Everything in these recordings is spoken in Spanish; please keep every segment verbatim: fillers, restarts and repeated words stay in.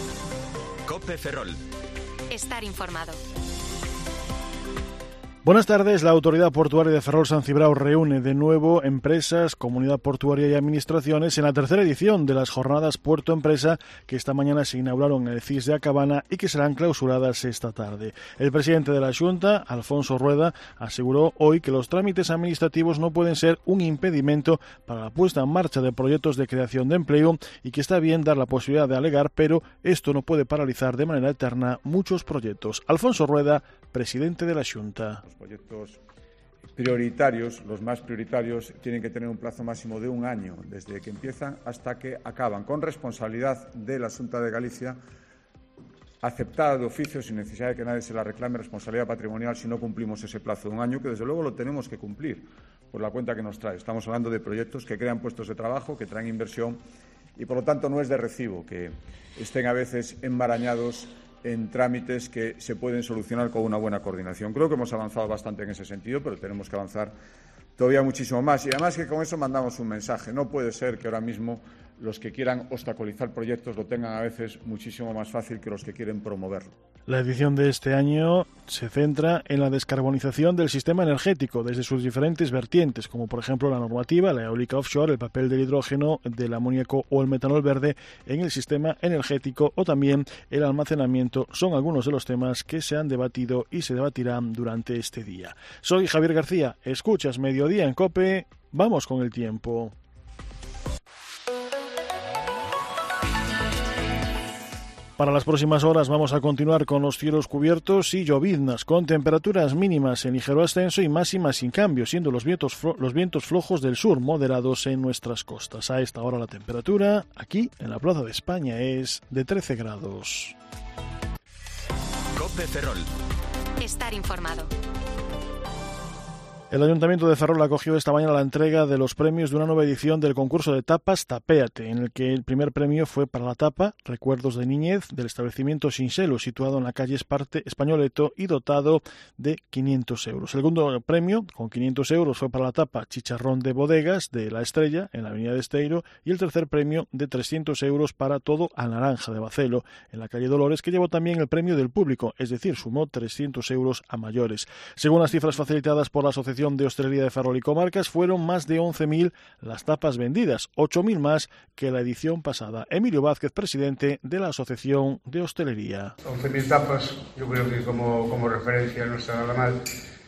COPE Ferrol. Estar informado. Buenas tardes. La Autoridad Portuaria de Ferrol San Cibrao reúne de nuevo empresas, comunidad portuaria y administraciones en la tercera edición de las jornadas Puerto Empresa que esta mañana se inauguraron en el C I S de Acabana y que serán clausuradas esta tarde. El presidente de la Xunta, Alfonso Rueda, aseguró hoy que los trámites administrativos no pueden ser un impedimento para la puesta en marcha de proyectos de creación de empleo y que está bien dar la posibilidad de alegar, pero esto no puede paralizar de manera eterna muchos proyectos. Alfonso Rueda, presidente de la Xunta. Los proyectos prioritarios, los más prioritarios, tienen que tener un plazo máximo de un año desde que empiezan hasta que acaban, con responsabilidad de la Xunta de Galicia, aceptada de oficio sin necesidad de que nadie se la reclame, responsabilidad patrimonial si no cumplimos ese plazo de un año, que desde luego lo tenemos que cumplir por la cuenta que nos trae. Estamos hablando de proyectos que crean puestos de trabajo, que traen inversión y, por lo tanto, no es de recibo que estén a veces embarañados en trámites que se pueden solucionar con una buena coordinación. Creo que hemos avanzado bastante en ese sentido, pero tenemos que avanzar todavía muchísimo más. Y además que con eso mandamos un mensaje. No puede ser que ahora mismo los que quieran obstaculizar proyectos lo tengan a veces muchísimo más fácil que los que quieren promoverlo. La edición de este año se centra en la descarbonización del sistema energético desde sus diferentes vertientes, como por ejemplo la normativa, la eólica offshore, el papel del hidrógeno, del amoníaco o el metanol verde en el sistema energético o también el almacenamiento. Son algunos de los temas que se han debatido y se debatirán durante este día. Soy Javier García, escuchas Mediodía en COPE, vamos con el tiempo. Para las próximas horas vamos a continuar con los cielos cubiertos y lloviznas, con temperaturas mínimas en ligero ascenso y máximas sin cambio, siendo los vientos, los vientos flojos del sur moderados en nuestras costas. A esta hora la temperatura aquí en la Plaza de España es de trece grados. COPE Ferrol. Estar informado. El Ayuntamiento de Ferrol acogió esta mañana la entrega de los premios de una nueva edición del concurso de tapas Tapéate, en el que el primer premio fue para la tapa Recuerdos de Niñez del establecimiento Sinselo, situado en la calle Esparte Españoleto y dotado de quinientos euros. El segundo premio, con quinientos euros, fue para la tapa Chicharrón de Bodegas de La Estrella, en la avenida de Esteiro, y el tercer premio de trescientos euros para Todo a Naranja de Bacelo, en la calle Dolores, que llevó también el premio del público, es decir, sumó trescientos euros a mayores. Según las cifras facilitadas por la Asociación de Hostelería de Ferrol y Comarcas, fueron más de once mil las tapas vendidas, ocho mil más que la edición pasada. Emilio Vázquez, presidente de la Asociación de Hostelería. once mil tapas, yo creo que como, como referencia no está nada mal.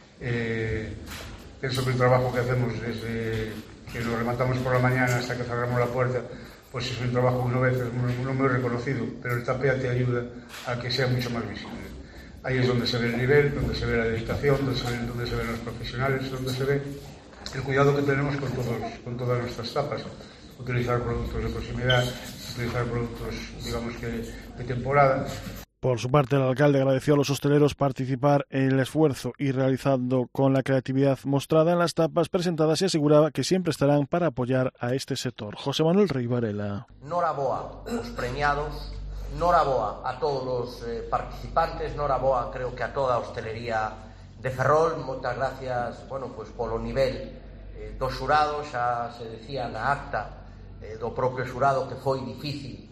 Eh, pienso que el trabajo que hacemos desde que nos levantamos por la mañana hasta que cerramos la puerta, pues es un trabajo que una vez es muy, muy, muy reconocido, pero el Tapéate ayuda a que sea mucho más visible. Ahí es donde se ve el nivel, donde se ve la dedicación, donde se, ve, donde se ven los profesionales, donde se ve el cuidado que tenemos con, todos, con todas nuestras tapas. Utilizar productos de proximidad, utilizar productos, digamos que de temporada. Por su parte, el alcalde agradeció a los hosteleros participar en el esfuerzo y realizando con la creatividad mostrada en las tapas presentadas y aseguraba que siempre estarán para apoyar a este sector. José Manuel Rey Varela. Noraboa, los premiados. Noraboa a todos los eh, participantes, noraboa creo que a toda a hostelería de Ferrol, moitas gracias, bueno, pois polo nivel eh, do xurado, xa se decía na acta eh, do propio xurado que foi difícil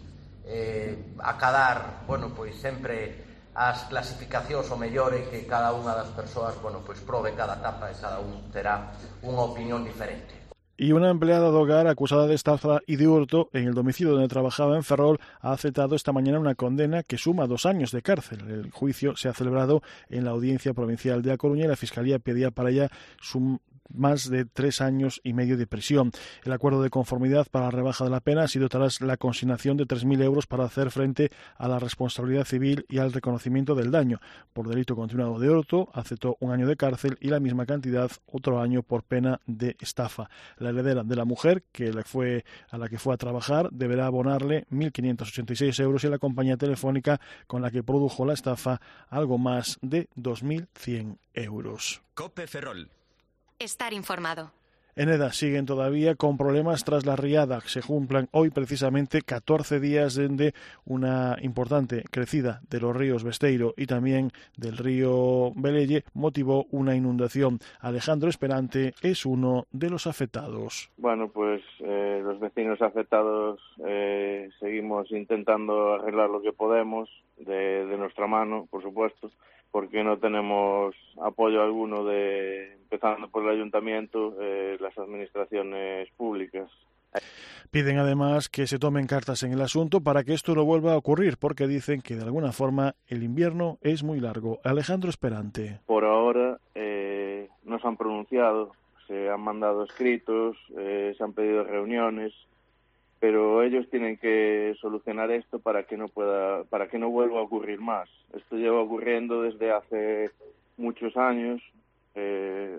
eh, acadar, bueno, pois sempre as clasificacións o mellor e que cada unha das persoas, bueno, pois probe cada tapa e cada un terá unha opinión diferente. Y una empleada de hogar acusada de estafa y de hurto en el domicilio donde trabajaba en Ferrol ha aceptado esta mañana una condena que suma dos años de cárcel. El juicio se ha celebrado en la Audiencia Provincial de A Coruña y la Fiscalía pedía para ella su más de tres años y medio de prisión. El acuerdo de conformidad para la rebaja de la pena ha sido tras la consignación de tres mil euros para hacer frente a la responsabilidad civil y al reconocimiento del daño. Por delito continuado de hurto, aceptó un año de cárcel y la misma cantidad otro año por pena de estafa. La heredera de la mujer, que le fue a la que fue a trabajar, deberá abonarle mil quinientos ochenta y seis euros y a la compañía telefónica con la que produjo la estafa algo más de dos mil cien euros. COPE Ferrol. Estar informado. En Eda siguen todavía con problemas tras la riada. Se cumplan hoy precisamente catorce días de una importante crecida de los ríos Besteiro y también del río Velelle motivó una inundación. Alejandro Esperante es uno de los afectados. Bueno, pues eh, los vecinos afectados eh, seguimos seguimos intentando arreglar lo que podemos, de, de nuestra mano, por supuesto, porque no tenemos apoyo alguno, de empezando por el ayuntamiento, eh, las administraciones públicas. Piden además que se tomen cartas en el asunto para que esto no vuelva a ocurrir, porque dicen que de alguna forma el invierno es muy largo. Alejandro Esperante. Por ahora eh, no se han pronunciado, se han mandado escritos, eh, se han pedido reuniones, pero ellos tienen que solucionar esto para que no pueda, para que no vuelva a ocurrir más. Esto lleva ocurriendo desde hace muchos años. Eh,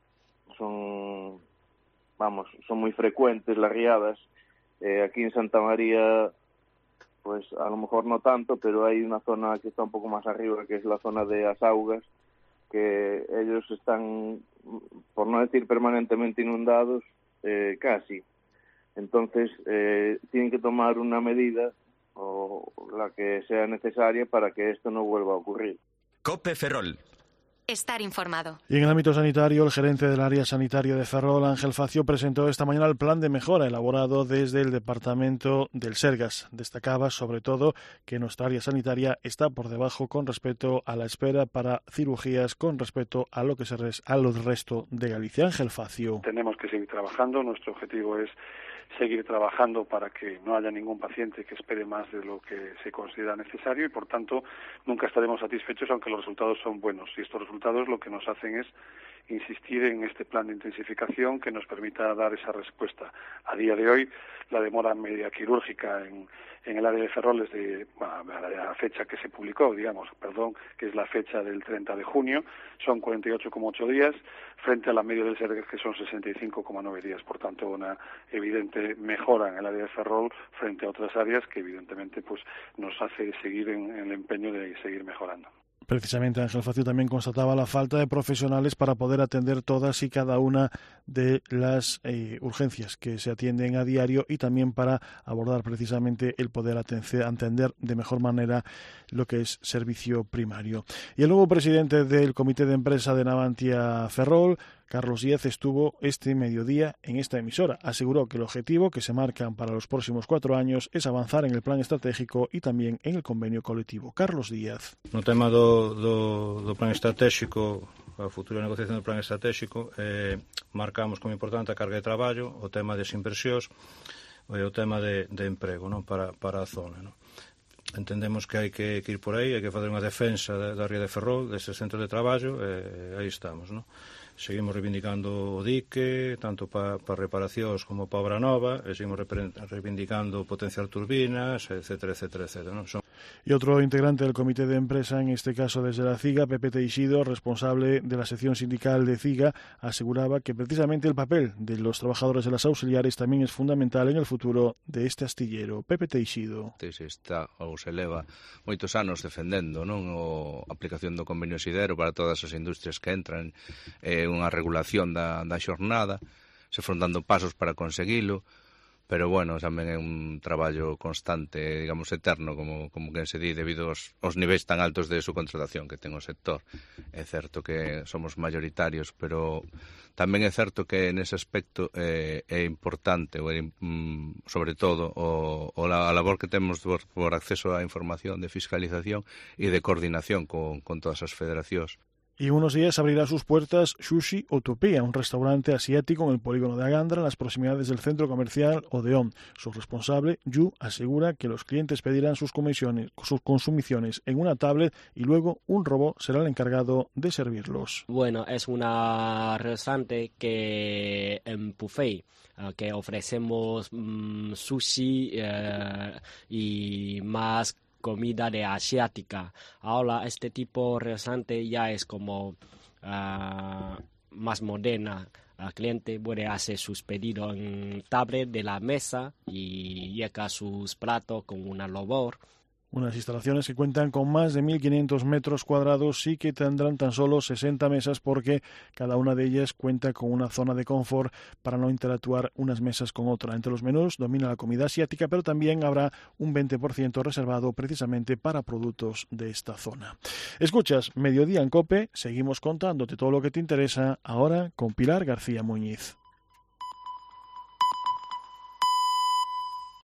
son, vamos, son muy frecuentes las riadas. Eh, aquí en Santa María, pues a lo mejor no tanto, pero hay una zona que está un poco más arriba, que es la zona de Asaugas, que ellos están, por no decir permanentemente inundados, eh, casi. Entonces, eh, tienen que tomar una medida, o la que sea necesaria, para que esto no vuelva a ocurrir. COPE Ferrol. Estar informado. Y en el ámbito sanitario, el gerente del área sanitaria de Ferrol, Ángel Facio, presentó esta mañana el plan de mejora elaborado desde el departamento del Sergas. Destacaba, sobre todo, que nuestra área sanitaria está por debajo con respecto a la espera para cirugías con respecto a lo que se res, a los resto de Galicia. Ángel Facio. Tenemos que seguir trabajando. Nuestro objetivo es seguir trabajando para que no haya ningún paciente que espere más de lo que se considera necesario y, por tanto, nunca estaremos satisfechos aunque los resultados son buenos. Y estos resultados lo que nos hacen es insistir en este plan de intensificación que nos permita dar esa respuesta. A día de hoy, la demora media quirúrgica en, en el área de Ferrol es de, bueno, la fecha que se publicó, digamos, perdón, que es la fecha del treinta de junio, son cuarenta y ocho coma ocho días, frente a la media del Sergas, que son sesenta y cinco coma nueve días. Por tanto, una evidente mejora en el área de Ferrol frente a otras áreas que, evidentemente, pues nos hace seguir en, en el empeño de seguir mejorando. Precisamente Ángel Facio también constataba la falta de profesionales para poder atender todas y cada una de las eh, urgencias que se atienden a diario y también para abordar precisamente el poder atender de mejor manera lo que es servicio primario. Y el nuevo presidente del Comité de Empresa de Navantia Ferrol, Carlos Díaz, estuvo este mediodía en esta emisora. Aseguró que el objetivo que se marcan para los próximos cuatro años es avanzar en el plan estratégico y también en el convenio colectivo. Carlos Díaz. No tema do, do, do plan estratégico, a futura negociación do plan estratégico, eh, marcamos como importante a carga de traballo, o tema das inversións e o tema de, de emprego, non, para, para a zona, non. Entendemos que hai que, que ir por aí, hai que fazer unha defensa da, da ría de Ferrol, destes centros de traballo, e aí estamos, non. Seguimos reivindicando o dique, tanto para pa reparacións como para obra nova, e seguimos reivindicando potenciar turbinas, etcétera, etcétera, etcétera, ¿no? Son... Y otro integrante del comité de empresa, en este caso desde la CIGA, Pepe Teixido, responsable de la sección sindical de CIGA, aseguraba que precisamente el papel de los trabajadores de las auxiliares también es fundamental en el futuro de este astillero. Pepe Teixido. Se está ou se leva moitos anos defendendo, non, a aplicación do convenio sidero para todas as industrias que entran, eh, unha regulación da, da xornada, se foron dando pasos para conseguilo, pero, bueno, tamén é un traballo constante, digamos, eterno, como, como que se di, debido aos, aos niveis tan altos de subcontratación que ten o sector. É certo que somos mayoritarios, pero tamén é certo que nese aspecto eh, é importante, ou é, mm, sobre todo, o, o la, a labor que temos por, por acceso á información de fiscalización e de coordinación con, con todas as federacións. Y en unos días abrirá sus puertas Sushi Utopía, un restaurante asiático en el polígono de Agandra, en las proximidades del centro comercial Odeón. Su responsable, Yu, asegura que los clientes pedirán sus comisiones, sus consumiciones en una tablet y luego un robot será el encargado de servirlos. Bueno, es una restaurante que en buffet, uh, que ofrecemos um, sushi uh, y más comida de asiática. Ahora este tipo de restaurante ya es como uh, más moderna. El cliente puede hacer sus pedidos en tablet de la mesa y llega sus platos con una robot. Unas instalaciones que cuentan con más de mil quinientos metros cuadrados y que tendrán tan solo sesenta mesas porque cada una de ellas cuenta con una zona de confort para no interactuar unas mesas con otra. Entre los menús domina la comida asiática, pero también habrá un veinte por ciento reservado precisamente para productos de esta zona. Escuchas Mediodía en COPE, seguimos contándote todo lo que te interesa ahora con Pilar García Muñiz.